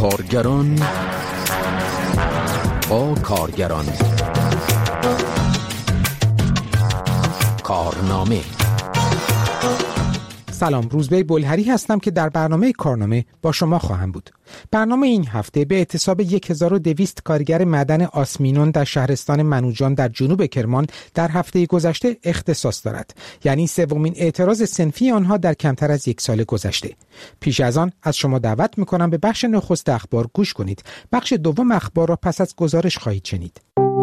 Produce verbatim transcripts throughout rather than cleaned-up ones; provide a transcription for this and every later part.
کارگران با کارگران کارنامه. سلام، روزبه بلهری هستم که در برنامه کارنامه با شما خواهم بود. برنامه این هفته به اعتصاب هزار و دویست کارگر معدن آسمینون در شهرستان منوجان در جنوب کرمان در هفته گذشته اختصاص دارد، یعنی سومین اعتراض صنفی آنها در کمتر از یک سال گذشته. پیش از آن از شما دعوت می‌کنم به بخش نخست اخبار گوش کنید. بخش دوم اخبار را پس از گزارش خواهید شنید.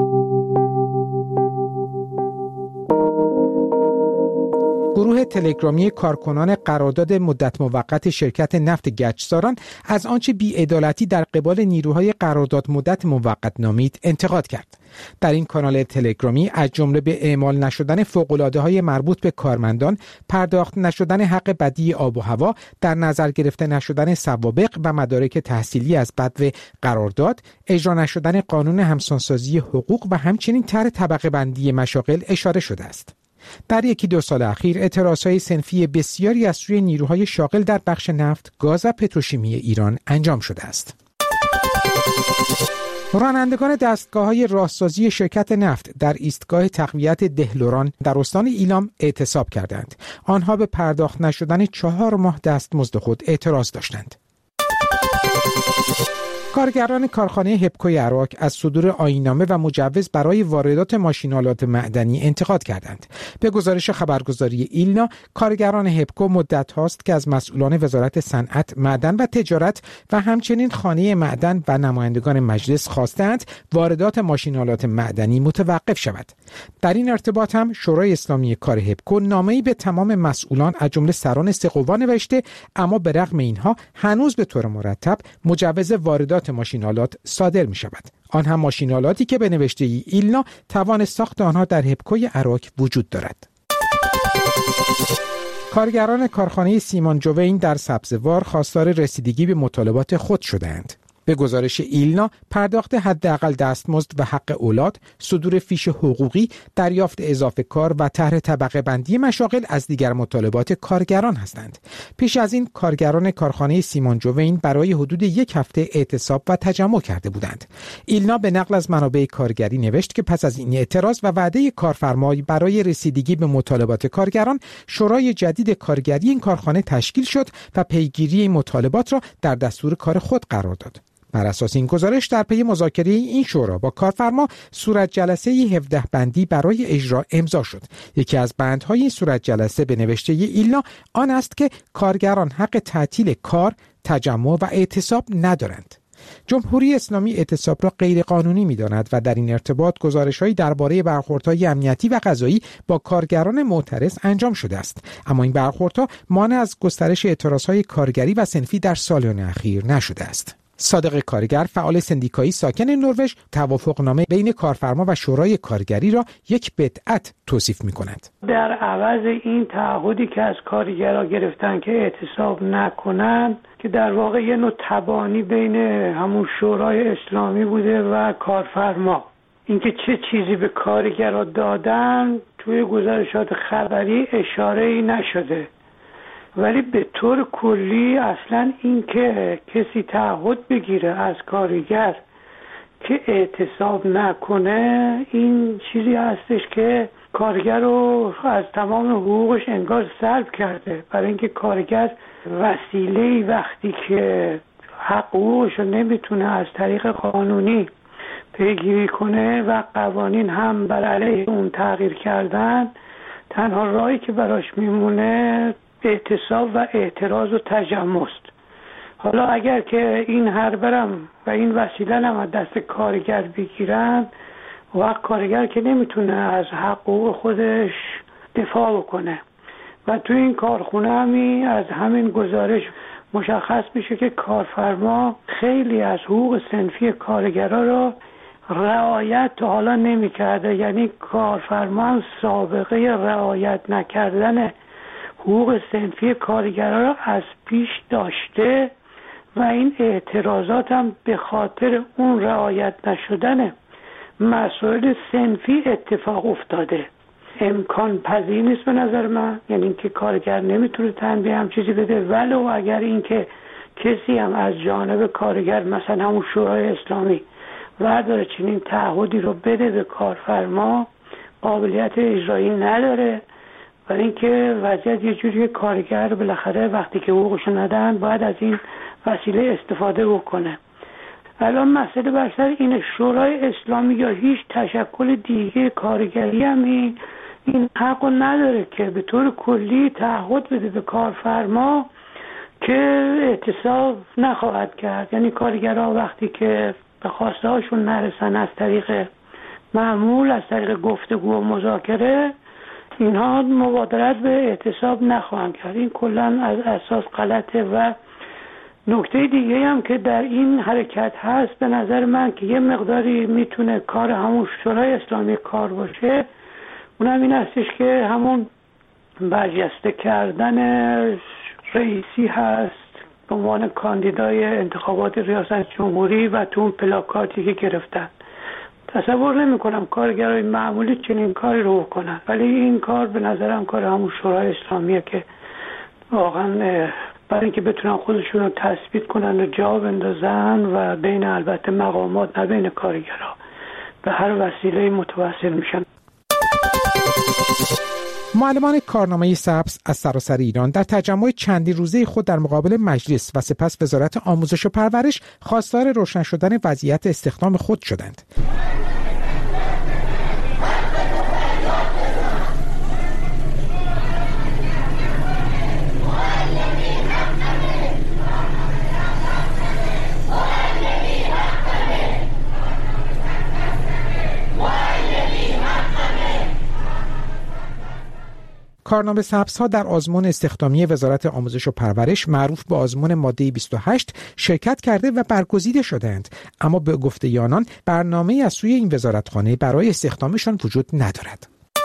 گروه تلگرامی کارکنان قرارداد مدت موقت شرکت نفت گچساران از آنچه بی‌عدالتی در قبال نیروهای قرارداد مدت موقت نامید انتقاد کرد. در این کانال تلگرامی از جمله به اعمال نشدن فوق‌العاده‌های مربوط به کارمندان، پرداخت نشدن حق بدیع آب و هوا، در نظر گرفته نشدن سوابق و مدارک تحصیلی از بدو قرارداد، اجرا نشدن قانون همسانسازی حقوق و همچنین طرح طبقه بندی مشاغل اشاره شده است. در یکی دو سال اخیر اعتراضهای صنفی بسیاری از سوی نیروهای شاغل در بخش نفت، گاز و پتروشیمی ایران انجام شده است. رانندگان دستگاه‌های راهسازی شرکت نفت در ایستگاه تقویت دهلوران در استان ایلام اعتصاب کردند. آنها به پرداخت نشدن چهار ماه دستمزد خود اعتراض داشتند. کارگران کارخانه هپکوی عراق از صدور آیین‌نامه و مجوز برای واردات ماشین‌آلات معدنی انتقاد کردند. به گزارش خبرگزاری ایلنا، کارگران هپکو مدت هاست که از مسئولان وزارت صنعت، معدن و تجارت و همچنین خانه معدن و نمایندگان مجلس خواستند واردات ماشین‌آلات معدنی متوقف شود. در این ارتباط هم شورای اسلامی کار هپکو نامه‌ای به تمام مسئولان از جمله سران سه‌قوا نوشته، اما به رغم اینها هنوز به طور مرتب مجوز واردات ماشین‌آلات صادر می شود. آن هم ماشین‌آلاتی که به نوشته ای ایلنا توان ساخت آنها در هپکوی عراق وجود دارد. کارگران کارخانه سیمان جوین در سبزوار خواستار رسیدگی به مطالبات خود شدند. به گزارش ایلنا، پرداخت حداقل دستمزد و حق اولاد، صدور فیش حقوقی، دریافت اضافه کار و طرح طبقه بندی مشاغل از دیگر مطالبات کارگران هستند. پیش از این کارگران کارخانه سیمان جوین برای حدود یک هفته اعتصاب و تجمع کرده بودند. ایلنا به نقل از منابع کارگری نوشت که پس از این اعتراض و وعده کارفرمای برای رسیدگی به مطالبات کارگران، شورای جدید کارگری این کارخانه تشکیل شد و پیگیری این مطالبات را در دستور کار خود قرار داد. بر اساس این گزارش در پی مذاکره این شورا با کارفرما صورت جلسه هفده بندی برای اجرا امضا شد. یکی از بندهای این صورت جلسه به نوشته ایلنا آن است که کارگران حق تعطیل کار، تجمع و اعتصاب ندارند. جمهوری اسلامی اعتصاب را غیر قانونی می‌داند و در این ارتباط گزارش‌هایی درباره برخوردهای امنیتی و قضایی با کارگران معترض انجام شده است، اما این برخوردها مانع از گسترش اعتراضهای کارگری و صنفی در سالیان اخیر نشده است. صادق کارگر، فعال سندیکایی ساکن نروژ، توافقنامه بین کارفرما و شورای کارگری را یک بدعت توصیف می‌کند. در عوض این تعهدی که از کارگرها گرفتن که اعتصاب نکنند، که در واقع یه نوع تبانی بین همون شورای اسلامی بوده و کارفرما، اینکه چه چیزی به کارگرها دادن توی گزارشات خبری اشاره‌ای نشده، ولی به طور کلی اصلا این که کسی تعهد بگیره از کارگر که اعتصاب نکنه، این چیزی هستش که کارگر رو از تمام حقوقش انگار سلب کرده، برای اینکه کارگر وسیله‌ای وقتی که حقوقش رو نمیتونه از طریق قانونی پیگیری کنه و قوانین هم بر علیه اون تغییر کردن، تنها راهی که براش میمونه اعتصاب و اعتراض و تجمع است. حالا اگر که این هربرم و این وسیله هم از دست کارگر بگیرن، و کارگر که نمیتونه از حقوق خودش دفاع بکنه و تو این کارخونه همی از همین گزارش مشخص میشه که کارفرما خیلی از حقوق صنفی کارگرها را رعایت تا حالا نمیکرده، یعنی کارفرما سابقه رعایت نکردن حقوق صنفی کارگران را از پیش داشته و این اعتراضات هم به خاطر اون رعایت نشدن مسائل صنفی اتفاق افتاده. امکان پذیر نیست به نظر من، یعنی اینکه کارگر نمیتونه تنبیه هم چیزی بده، ولو اگر اینکه کسی هم از جانب کارگر مثلا همون شورای اسلامی ورداره چنین تعهدی رو بده به کارفرما، قابلیت اجرایی نداره. و اینکه وضعیت یه جوری کارگر بالاخره وقتی که حقوقش ندن باید از این وسیله استفاده بکنه. الان مسئله بسر این شورای اسلامی یا هیچ تشکل دیگه کارگری هم این این حقو نداره که به طور کلی تعهد بده به کارفرما که اعتصاب نخواهد کرد. یعنی کارگرها وقتی که به خواسته هاشون نرسن از طریق معمول، از طریق گفتگو و مذاکره، اینها مبادرت به اعتصاب نخواهند کرد. این کلا از اساس غلطه. و نکته دیگه هم که در این حرکت هست به نظر من که یه مقداری میتونه کار همون شورای اسلامی کار باشه، اونم این هستش که همون برجسته کردن رئیسی هست به عنوان کاندیدای انتخابات ریاست جمهوری و تو اون پلاکاتی که گرفتن. تصور نمی کنم کارگرای معمولی چنین کاری رو کنن، ولی این کار به نظرم کار همون شورای اسلامیه که واقعا برای اینکه بتونن خودشون رو تثبیت کنن و جا بندازن و بین البته مقامات نه بین کارگرها به هر وسیله متوسل میشن. معلمان کارنامه سبز از سراسر ایران در تجمع چندی روزه خود در مقابل مجلس و سپس وزارت آموزش و پرورش خواستار روشن شدن وضعیت استخدام خود شدند. کارنامه سبزها در آزمون استخدامی وزارت آموزش و پرورش معروف به آزمون ماده بیست و هشت شرکت کرده و برگزیده شدند، اما به گفته آنان برنامه‌ای از سوی این وزارتخانه برای استخدامشان وجود ندارد.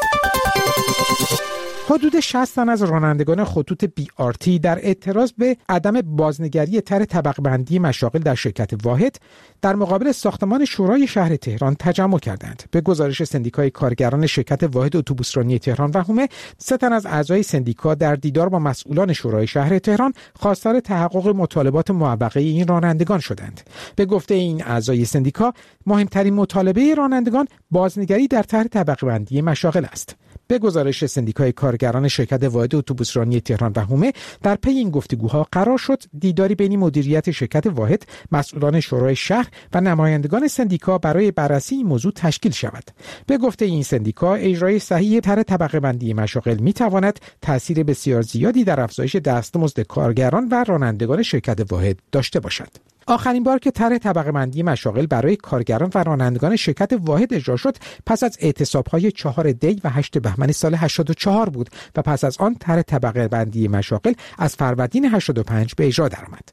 حدود شصت تن از رانندگان خطوط بی آر تی در اعتراض به عدم بازنگری طرح طبقه بندی مشاغل در شرکت واحد در مقابل ساختمان شورای شهر تهران تجمع کردند. به گزارش سندیکای کارگران شرکت واحد اتوبوسرانی تهران و حومه، سه تن از اعضای سندیکا در دیدار با مسئولان شورای شهر تهران خواستار تحقق مطالبات موقته این رانندگان شدند. به گفته این اعضای سندیکا، مهمترین مطالبه رانندگان بازنگری در طرح طبقه بندی مشاغل است. به گزارش سندیکای کارگران شرکت واحد اتوبوسرانی تهران و حومه، در پی این گفتگوها قرار شد دیداری بین مدیریت شرکت واحد، مسئولان شورای شهر و نمایندگان سندیکا برای بررسی این موضوع تشکیل شود. به گفته این سندیکا، اجرای صحیح طرح طبقه بندی مشاغل می تواند تأثیر بسیار زیادی در افزایش دستمزد کارگران و رانندگان شرکت واحد داشته باشد. آخرین بار که طرح طبقه بندی مشاغل برای کارگران و رانندگان شرکت واحد اجرا شد پس از اعتصاب‌های چهار دی و هشت بهمن سال هشتاد و چهار بود و پس از آن طرح طبقه بندی مشاغل از فروردین هشتاد و پنج به اجرا درآمد.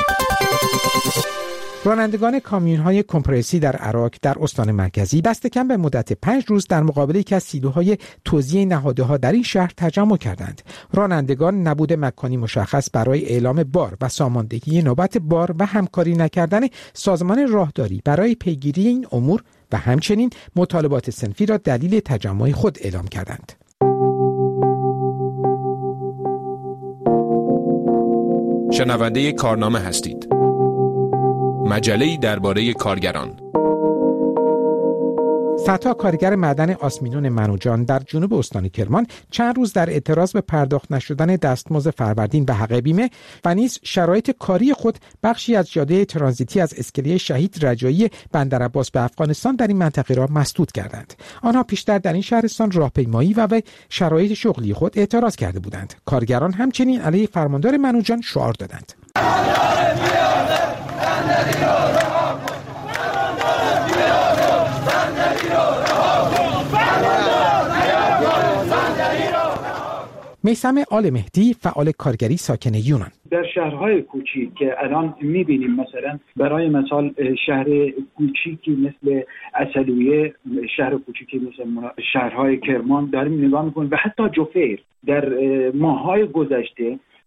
رانندگان کامیون‌های کمپرسی در عراق در استان مرکزی دست کم به مدت پنج روز در مقابل یکی از سیلوهای توزیع نهاده‌ها در این شهر تجمع کردند. رانندگان نبود مکانی مشخص برای اعلام بار و ساماندهی نوبت بار و همکاری نکردن سازمان راهداری برای پیگیری این امور و همچنین مطالبات صنفی را دلیل تجمع خود اعلام کردند. شنونده کارنامه هستید. مجله‌ای درباره کارگران. صدها کارگر معدن آسمینون منوجان در جنوب استان کرمان چند روز در اعتراض به پرداخت نشدن دستمزد فروردین و حق بیمه و نیز شرایط کاری خود بخشی از جاده ترانزیتی از اسکله شهید رجایی بندرعباس به افغانستان در این منطقه را مسدود کردند. آنها پیشتر در این شهرستان راهپیمایی و به شرایط شغلی خود اعتراض کرده بودند. کارگران همچنین علیه فرماندار منوجان شعار دادند. میثم آل مهدی فعال کارگری ساکن یونان: در شهرهای کوچیک که الان می‌بینیم، مثلا برای مثال شهر کوچیکی مثل عسلویه، شهر کوچیکی مثل شهرهای کرمان داریم نگاه می‌کنیم و حتی جفیر در ماه‌های گذشته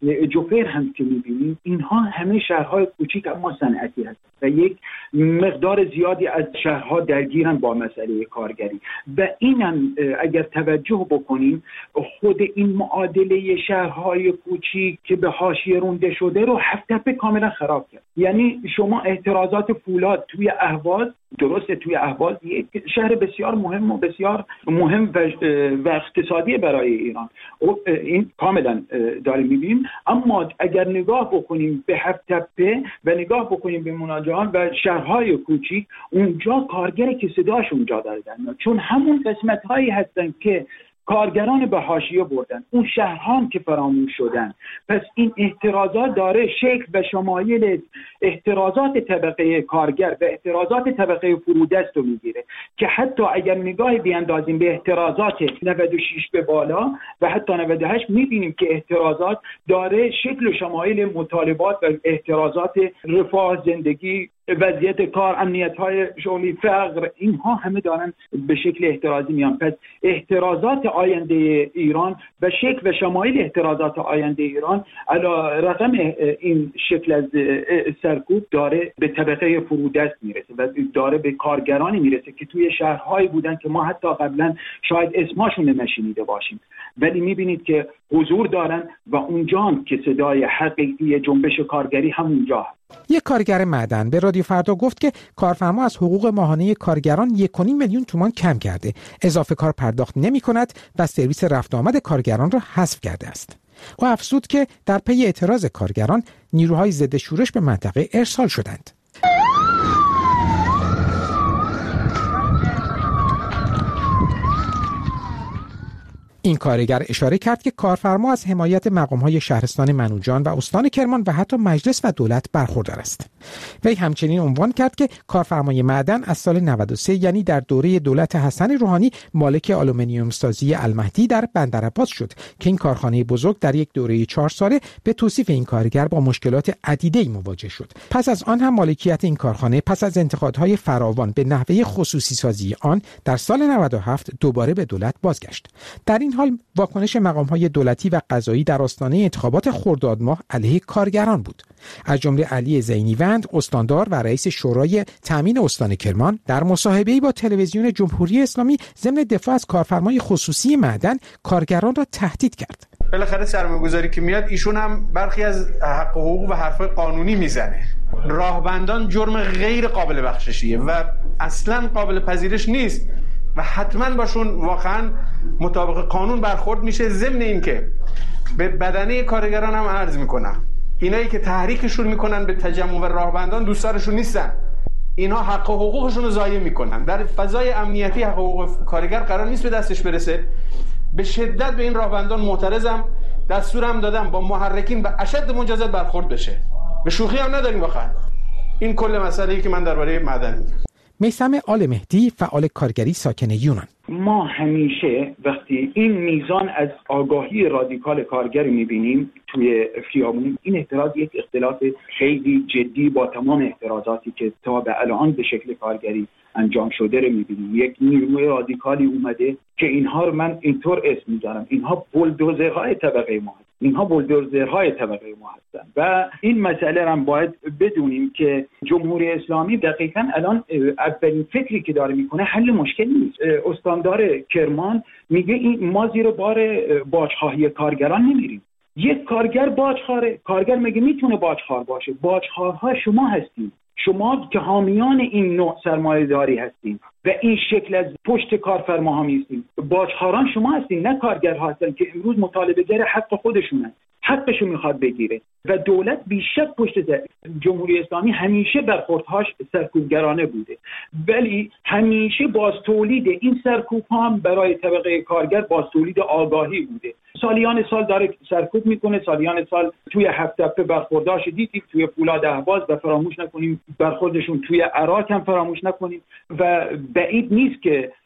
جوفر هم که می‌بینیم، اینها همه شهرهای کوچیک اما صنعتی هستند و یک مقدار زیادی از شهرها درگیرن با مسئله کارگری و اینم اگر توجه بکنیم خود این معادله شهرهای کوچیک که به حاشیه رونده شده رو هفت تپه کاملا خراب کرد. یعنی شما اعتراضات فولاد توی اهواز، درسته توی اهواز یک شهر بسیار مهم و بسیار مهم و, و اقتصادی برای ایران، این کاملا داریم میبینیم، اما اگر نگاه بکنیم به هفت تپه و نگاه بکنیم به مناجان و شهرهای کوچیک، اونجا کارگر که صداش اونجا دادن، چون همون قسمت هایی هستن که کارگران به حاشیه بردن، اون شهرهان که فراموش شدن. پس این اعتراضات داره شکل و شمایل اعتراضات طبقه کارگر و اعتراضات طبقه فرودست رو میگیره که حتی اگر نگاه بیاندازیم به اعتراضات نود و شش به بالا و حتی نود و هشت میبینیم که اعتراضات داره شکل و شمایل مطالبات و اعتراضات رفاه، زندگی، وضعیت کار، امنیت‌های شغلی، فقر، اینها همه دارن به شکل اعتراضی میان. پس اعتراضات آینده ایران و شکل و شمایل اعتراضات آینده ایران علی رغم این شکل از سرکوب داره به طبقه فرودست میرسه و داره به کارگرانی میرسه که توی شهرهایی بودن که ما حتی قبلا شاید اسمشون نشنیده باشیم، ولی میبینید که حضور دارن و اونجا که صدای حقیقی جنبش کارگری همونجا هست. یک کارگر معدن به رادیو فردا گفت که کارفرما از حقوق ماهانه کارگران یک و نیم میلیون تومان کم کرده، اضافه کار پرداخت نمی کند و سرویس رفت آمد کارگران را حذف کرده است. او افزود که در پی اعتراض کارگران نیروهای ضد شورش به منطقه ارسال شدند. این کارگر اشاره کرد که کارفرما از حمایت مقام‌های شهرستان منوچهر و استان کرمان و حتی مجلس و دولت برخوردار است. وی همچنین عنوان کرد که کارفرمای معدن از سال نود و سه یعنی در دوره دولت حسن روحانی مالک آلومینیوم سازی المهدی در بندرعباس شد که این کارخانه بزرگ در یک دوره چهار ساله به توصیف این کارگر با مشکلات عدیده‌ای مواجه شد. پس از آن هم مالکیت این کارخانه پس از انتقادهای فراوان به نحوه خصوصی سازی آن در سال نود و هفت دوباره به دولت بازگشت. در این حال واکنش مقام‌های دولتی و قضایی در آستانه انتخابات خرداد ماه علیه کارگران بود. از جمله علی زینیوند، استاندار و رئیس شورای تامین استان کرمان، در مصاحبه‌ای با تلویزیون جمهوری اسلامی ضمن دفاع از کارفرمای خصوصی معدن کارگران را تهدید کرد. بالاخره سرمایه‌گذاری که میاد ایشون هم برخی از حق و حقوق و حرفای قانونی میزنه. راهبندان جرم غیر قابل بخششیه و اصلاً قابل پذیرش نیست و حتما باشون واقعا مطابق قانون برخورد میشه. ضمن این که به بدنه کارگران هم عرض میکنم اینایی که تحریکشون میکنن به تجمع و راهبندان دوستارشون نیستن، اینا حق و حقوقشون رو ضایع میکنن. در فضای امنیتی حق و حقوق کارگر قرار نیست به دستش برسه. به شدت به این راهبندان معترضم، دستورم دادم با محرکین به اشد مجازات برخورد بشه. به شوخی هم نداریم واقعا. این کل مسئله‌ای که من درباره معدن میگم. میثم آل مهدی، فعال کارگری ساکن یونان: ما همیشه وقتی این میزان از آگاهی رادیکال کارگر میبینیم توی خیابون، این اعتراض یک اختلاف خیلی جدی با تمام اعتراضاتی که تا به الان به شکل کارگری انجام شده رو میبینیم. یک نیروی رادیکالی اومده که اینها رو من اینطور اسم میذارم، اینها بولدوزرهای طبقه ما هستن. اینها بولدوزرهای طبقه ما هستن و این مسئله رو باید بدونیم که جمهوری اسلامی دقیقاً الان اولین فکری که داره میکنه حل مشکل نیست. استاندار کرمان میگه این ما زیر بار باجخواهی کارگران نمیریم. یک کارگر باجخواره، کارگر میگه میتونه باجخوار باشه. باجخوارها شما هستید، شما که حامیان این نوع سرمایه‌داری هستین و این شکل از پشت کارفرماها میستین. باجخواران شما هستین، نه کارگرها هستن که امروز مطالبه‌گر حق خودشونن، حقشو میخواد بگیره و دولت بیشک پشت جمهوری اسلامی همیشه برخوردهاش سرکوبگرانه بوده، ولی همیشه باز تولید این سرکوب هم برای طبقه کارگر باز تولید آگاهی بوده. سالیان سال داره سرکوب میکنه، سالیان سال توی هفت تپه برخورداش دیدیم، توی فولاد اهواز و فراموش نکنیم برخوردشون توی عراق هم فراموش نکنیم و بعید نیست که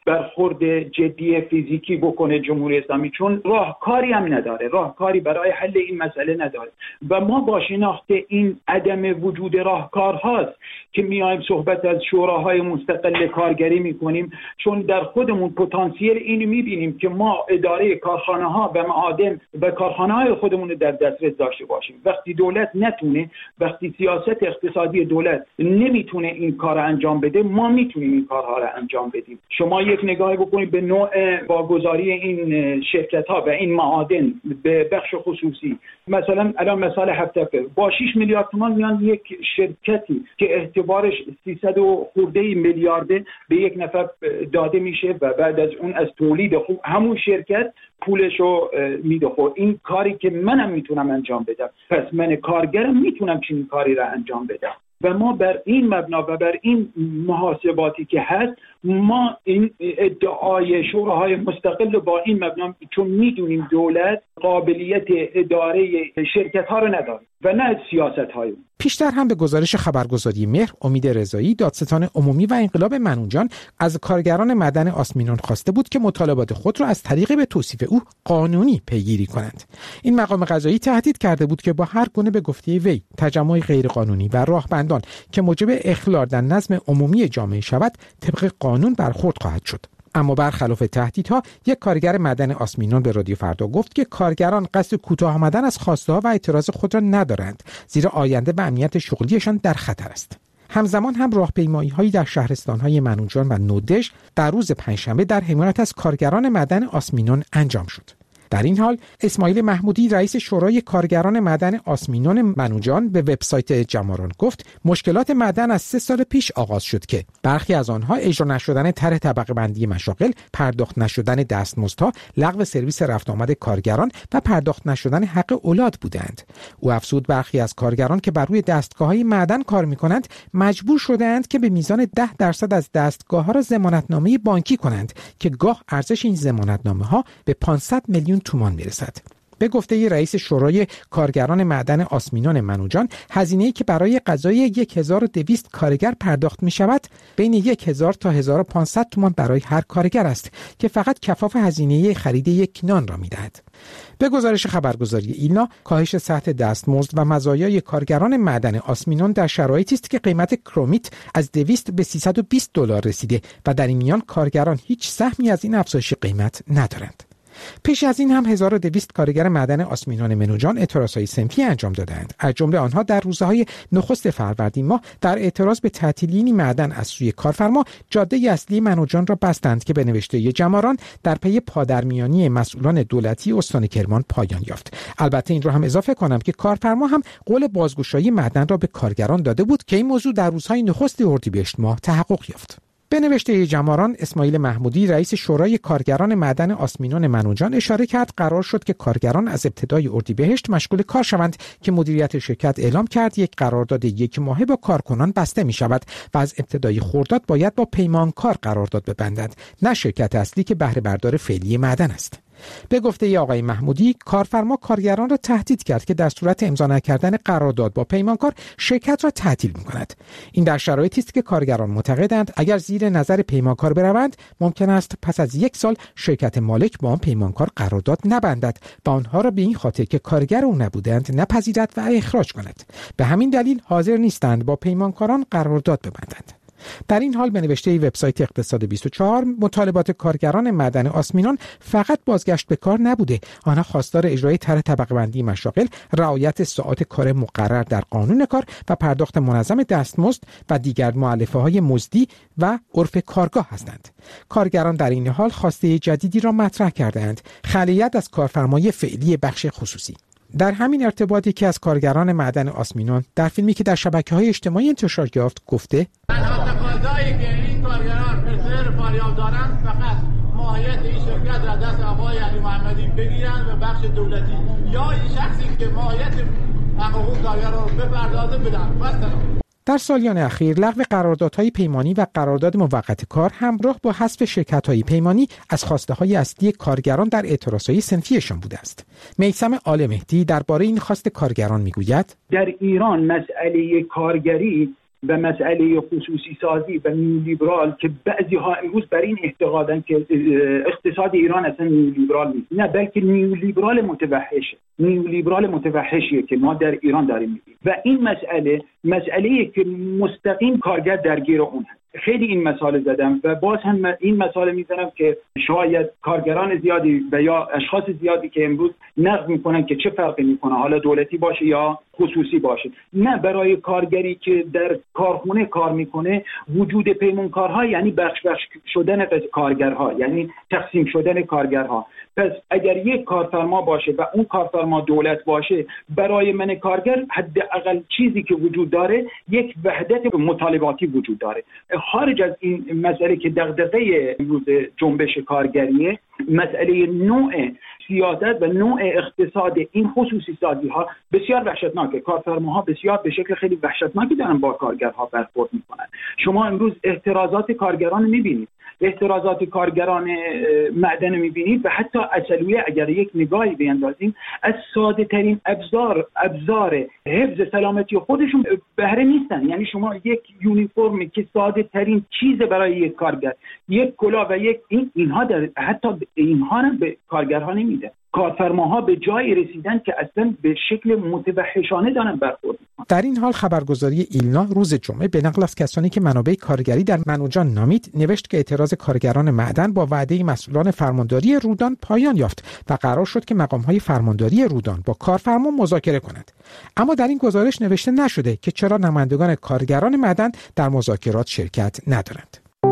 برخورد جدی فیزیکی بکنه جمهوری اسلامی، چون راهکاری هم نداره، راهکاری برای حل این مسئله نداره و ما با شناخت این عدم وجود راهکارهاست که میایم صحبت از شوراهای مستقل کارگری میکنیم، چون در خودمون پتانسیل اینو میبینیم که ما اداره کارخانه ها و معادن و کارخانه های خودمون در دسترس داشته باشیم. وقتی دولت نتونه، وقتی سیاست اقتصادی دولت نمیتونه این کار انجام بده، ما میتونیم این کارها را انجام بدیم. شما یک نگاهی بکنید به نوع واگذاری این شرکت ها و این معادن به بخش خصوصی. مثلا الان مثال هفت‌تفر با شش میلیارد تومان میان یک شرکتی که اعتبارش سیصد و خورده میلیارده به یک نفر داده میشه و بعد از اون از تولید خوب همون شرکت پولشو میده. خب این کاری که منم میتونم انجام بدم، پس من کارگرم میتونم چنین کاری را انجام بدم و ما بر این مبنا و بر این محاسباتی که هست، ما این ادعای شوراهای مستقل با این مبنا، چون میدونیم دولت قابلیت اداره شرکت ها رو نداره و نه سیاست های اون. پیشتر هم به گزارش خبرگزاری مهر، امید رضایی، دادستان عمومی و انقلاب منوچهر از کارگران معدن آسمینون خواسته بود که مطالبات خود را از طریق به توصیف او قانونی پیگیری کنند. این مقام قضایی تهدید کرده بود که با هر گونه به گفته وی تجمع غیرقانونی و راهبندان که موجب اخلال در نظم عمومی جامعه شود، طبق قانون برخورد خواهد شد. اما برخلاف تهدیدها، یک کارگر معدن آسمینون به رادیو فردا گفت که کارگران قصد کوتاه آمدن از خواسته‌ها و اعتراض خود را ندارند، زیرا آینده و امنیت شغلیشان در خطر است. همزمان هم راهپیمایی‌هایی در شهرستان‌های منوچهر و نودش در روز پنجشنبه در حمایت از کارگران معدن آسمینون انجام شد. در این حال اسماعیل محمودی رئیس شورای کارگران معدن آسمینون منوچهر به وبسایت جماران گفت مشکلات معدن از سه سال پیش آغاز شد که برخی از آنها اجرا نشدن طرح طبقه بندی مشاغل، پرداخت نشدن دستمزدها، لغو سرویس رفت آمد کارگران و پرداخت نشدن حق اولاد بودند. او افزود برخی از کارگران که بر روی دستگاه‌های معدن کار می‌کنند مجبور شده‌اند که به میزان ده درصد از دستگاه‌ها را ضمانتنامه بانکی کنند که گاه ارزش این ضمانتنامه‌ها به پانصد میلیون تومان میرسد. به گفته رئیس شورای کارگران معدن آسمینون منوچهر، هزینه‌ای که برای غذای هزار و دویست کارگر پرداخت می شود بین هزار تا هزار و پانصد تومان برای هر کارگر است که فقط کفاف هزینه خرید یک نان را می دهد. به گزارش خبرگزاری ایلنا، کاهش سطح دستمزد و مزایای کارگران معدن آسمینون در شرایطی است که قیمت کرومیت از دویست به سیصد و بیست دلار رسیده و در این میان کارگران هیچ سهمی از این افزایش قیمت ندارند. پیش از این هم هزار و دویست کارگر معدن آسمینون منوچهر اعتراضهای صنفی انجام دادند. از جمله آنها در روزهای نخست فروردین ماه در اعتراض به تعطیلی معدن از سوی کارفرما، جاده اصلی منوچهر را بستند که به نوشته جماران در پی پادرمیانی مسئولان دولتی استان کرمان پایان یافت. البته این را هم اضافه کنم که کارفرما هم قول بازگشایی معدن را به کارگران داده بود که این موضوع در روزهای نخست اردیبهشت ماه تحقق یافت. به نوشته جماران، اسماعیل محمودی رئیس شورای کارگران معدن آسمینون منوچهر اشاره کرد قرار شد که کارگران از ابتدای اردیبهشت مشغول کار شوند که مدیریت شرکت اعلام کرد یک قرارداد یک ماهه با کارکنان بسته می شود و از ابتدای خرداد باید با پیمانکار قرارداد ببندند، نه شرکت اصلی که بهره بردار فعلی معدن است. به گفته ای آقای محمودی، کارفرما کارگران را تهدید کرد که در صورت امضا نکردن قرارداد با پیمانکار شرکت را تعطیل می‌کند. این در شرایطی است که کارگران معتقدند اگر زیر نظر پیمانکار بروند ممکن است پس از یک سال شرکت مالک با آن پیمانکار قرارداد نبندد و آنها را به این خاطر که کارگر او نبودند نپذیرد و اخراج کند. به همین دلیل حاضر نیستند با پیمانکاران قرارداد ببندند. در این حال به نوشته وبسایت اقتصاد بیست و چهار، مطالبات کارگران معدن آسمینون فقط بازگشت به کار نبوده. آنها خواستار اجرای طرح طبقه بندی مشاغل، رعایت ساعات کار مقرر در قانون کار و پرداخت منظم دستمزد و دیگر مؤلفه‌های مزدی و عرف کارگاه هستند. کارگران در این حال خواسته جدیدی را مطرح کردند: خلیت از کارفرمای فعلی بخش خصوصی. در همین ارتباطی که از کارگران معدن آسمینون در فیلمی که در شبکه‌های اجتماعی انتشار یافت گفته تنها تقاضایی که این کارگران پسر فاریاب دارند فقط ماهیت این شرکت را دست آقای علی محمدی بگیرند و بخش دولتی یا این شخصی که ماهیت حقوق کارگر را بپردازه بدن. مثلا در سالیان اخیر لغو قراردادهای پیمانی و قرارداد موقت کار همراه با حذف شرکت‌های پیمانی از خواسته‌های اصلی کارگران در اعتراضهای صنفیشان بوده است. میثم آل مهدی درباره این خواست کارگران میگوید: در ایران مسئله کارگری و مسئله خصوصی سازی و نیولیبرال که بعضی ها امروز بر این اعتقادن که اقتصاد ایران اصلا نیولیبرال نیست، نه بلکه نیولیبرال متوحشه، نیولیبرال متوحشیه که ما در ایران داریم می‌بینیم و این مسئله مسئله‌ای که مستقیم کارگر درگیر اون هست. خیلی این مسائل زدم و باز هم این مسائل میزنم که شاید کارگران زیادی و یا اشخاص زیادی که امروز نقد میکنن که چه فرقی میکنه حالا دولتی باشه یا خصوصی باشه. نه، برای کارگری که در کارخونه کار میکنه وجود پیمانکارها یعنی بخش بخش شدن کارگرها، یعنی تقسیم شدن کارگرها. پس اگر یک کارفرما باشه و اون کارفرما دولت باشه، برای من کارگر حداقل چیزی که وجود داره یک وحدت مطالباتی وجود داره. خارج از این مسئله که دغدغه امروز جنبش کارگریه، مسئله نوع سیاست و نوع اقتصاد این خصوصی سازی ها بسیار وحشتناکه. کارفرماها بسیار به شکل خیلی وحشتناکی دارن با کارگرها برخورد میکنن. شما امروز احترازات کارگران میبینید، احترازات کارگران معدن میبینید و حتی اصلیه اگر یک نگاهی بیندازیم از ساده ترین ابزار ابزار حفظ سلامتی خودشون بهره نیستن. یعنی شما یک یونیفرمی که ساده ترین چیز برای یک کارگر، یک کلاه و یک این اینها در حتی اینها هم به کارگرها نمیده. کارفرماها به جای رسیدن که اصلا به شکل متوحشانه دارن برخورد میکنن. در این حال خبرگزاری ایلنا روز جمعه به نقل از کسانی که منابع کارگری در منوجان نامید نوشت که اعتراض کارگران معدن با وعده مسئولان فرمانداری رودان پایان یافت و قرار شد که مقام‌های فرمانداری رودان با کارفرما مذاکره کنند. اما در این گزارش نوشته نشده که چرا نمایندگان کارگران معدن در مذاکرات شرکت ندارند.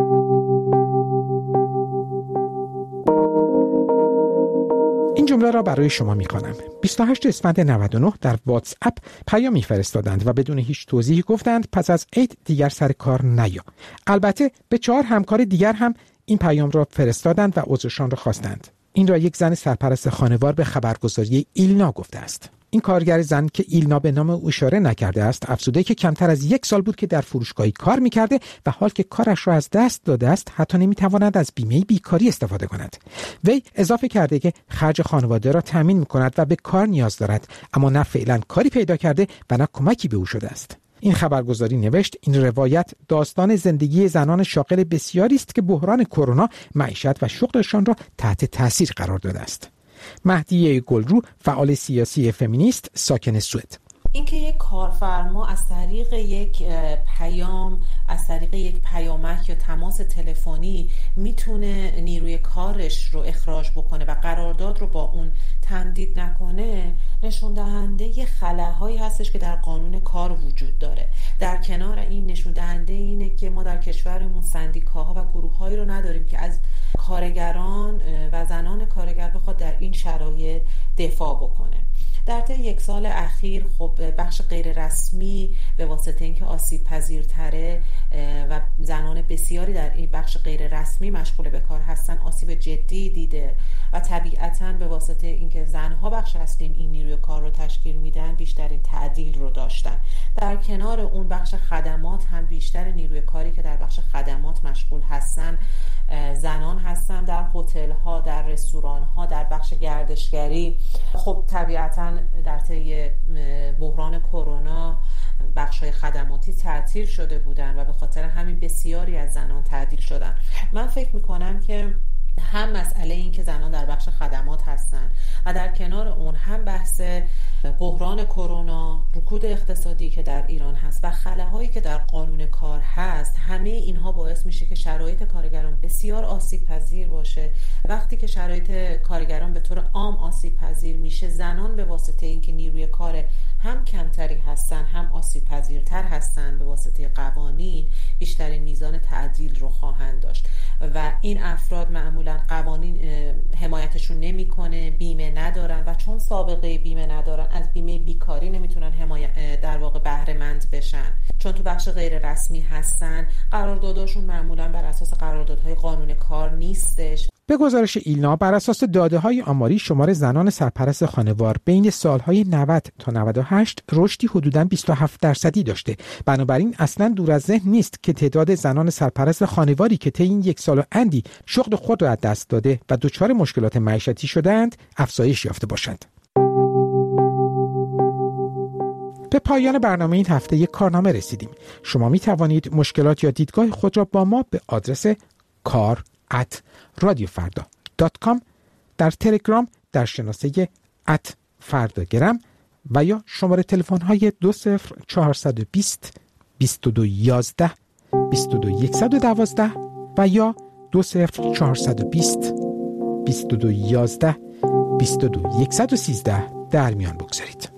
این جمله را برای شما می‌خوانم. بیست و هشتم اسفند نود و نه در واتس اپ پیامی فرستادند و بدون هیچ توضیحی گفتند پس از عید دیگر سر کار نیا. البته به چهار همکار دیگر هم این پیام را فرستادند و عذرشان را خواستند. این را یک زن سرپرست خانوار به خبرگزاری ایلنا گفته است. این کارگر زن که ایلنا به نام او اشاره نکرده است، افزوده که کمتر از یک سال بود که در فروشگاهی کار می‌کرده و حال که کارش را از دست داده است، حتی نمی‌تواند از بیمه بیکاری استفاده کند. وی اضافه کرده که خرج خانواده را تامین می‌کند و به کار نیاز دارد، اما نه فعلا کاری پیدا کرده و نه کمکی به او شده است. این خبرگزاری نوشت این روایت داستان زندگی زنان شاغل بسیاری است که بحران کرونا معیشت و شغلشان را تحت تاثیر قرار داده است. مهدیه گلرو، فعال سیاسی فمینیست ساکن سوئد: اینکه یک کارفرما از طریق یک پیام، از طریق یک پیامک یا تماس تلفنی میتونه نیروی کارش رو اخراج بکنه و قرارداد رو با اون تمدید نکنه، نشون دهنده خلاهایی هستش که در قانون کار وجود داره. در کنار این نشون دهنده اینه که ما در کشورمون سندیکاها و گروه‌هایی رو نداریم که از کارگران و زنان کارگر بخواد در این شرایط دفاع بکنه. در طی یک سال اخیر خب بخش غیر رسمی به واسطه اینکه آسیب پذیرتره و زنان بسیاری در این بخش غیر رسمی مشغول به کار هستن آسیب جدی دیده و طبیعتاً به واسطه اینکه زنها بخش اصلی این نیروی کار رو تشکیل میدن بیشترین تعدیل رو داشتن. در کنار اون بخش خدمات هم بیشتر نیروی کاری که در بخش خدمات مشغول هستن زنان هستن، در هتل ها، در رستوران ها، در بخش گردشگری. خب طبیعتاً در طی بحران کرونا بخش‌های خدماتی تعطیل شده بودن و به خاطر همین بسیاری از زنان تعدیل شدن. من فکر می‌کنم که هم مسئله این که زنان در بخش خدمات هستن و در کنار اون هم بحث بحران کرونا، رکود اقتصادی که در ایران هست و خلاهایی که در قانون کار هست، همه اینها باعث میشه که شرایط کارگران بسیار آسیب پذیر باشه. وقتی که شرایط کارگران به طور عام آسیب پذیر میشه، زنان به واسطه اینکه نیروی کار هم کمتری هستن هم آسیب پذیرتر هستن، به واسطه قوانین بیشترین میزان تعدیل رو خواهند داشت و این افراد معمولا قوانین حمایتشون نمیکنه، بیمه ندارن و چون سابقه بیمه ندارن از بیمه بیکاری نمیتونن حمایت در واقع بهره مند بشن. چون تو بخش غیر رسمی هستن، قراردادشون معمولا بر اساس قراردادهای قانون کار نیستش. به گزارش ایلنا بر اساس داده‌های آماری شمار زنان سرپرست خانوار بین سالهای نود تا نود و هشت رشدی حدوداً بیست و هفت درصدی داشته. بنابراین اصلاً دور از ذهن نیست که تعداد زنان سرپرست خانواری که طی این یک سال و اندی شغل خود را از دست داده و دچار مشکلات معیشتی شدند افزایش یافته باشند. به پایان برنامه این هفته یک کارنامه رسیدیم. شما می توانید مشکلات یا دیدگاه خود را با ما به آدرس کار ات رادیو فردا دات کام در تلگرام در شناسه ات فرداگرم و یا شماره تلفن های دو صفر چهارصد و بیست بیست و دو یازده بیست و دو صد و دوازده و یا دو صفر چهارصد و بیست بیست و دو یازده بیست و دو صد و سیزده در میان بگذارید.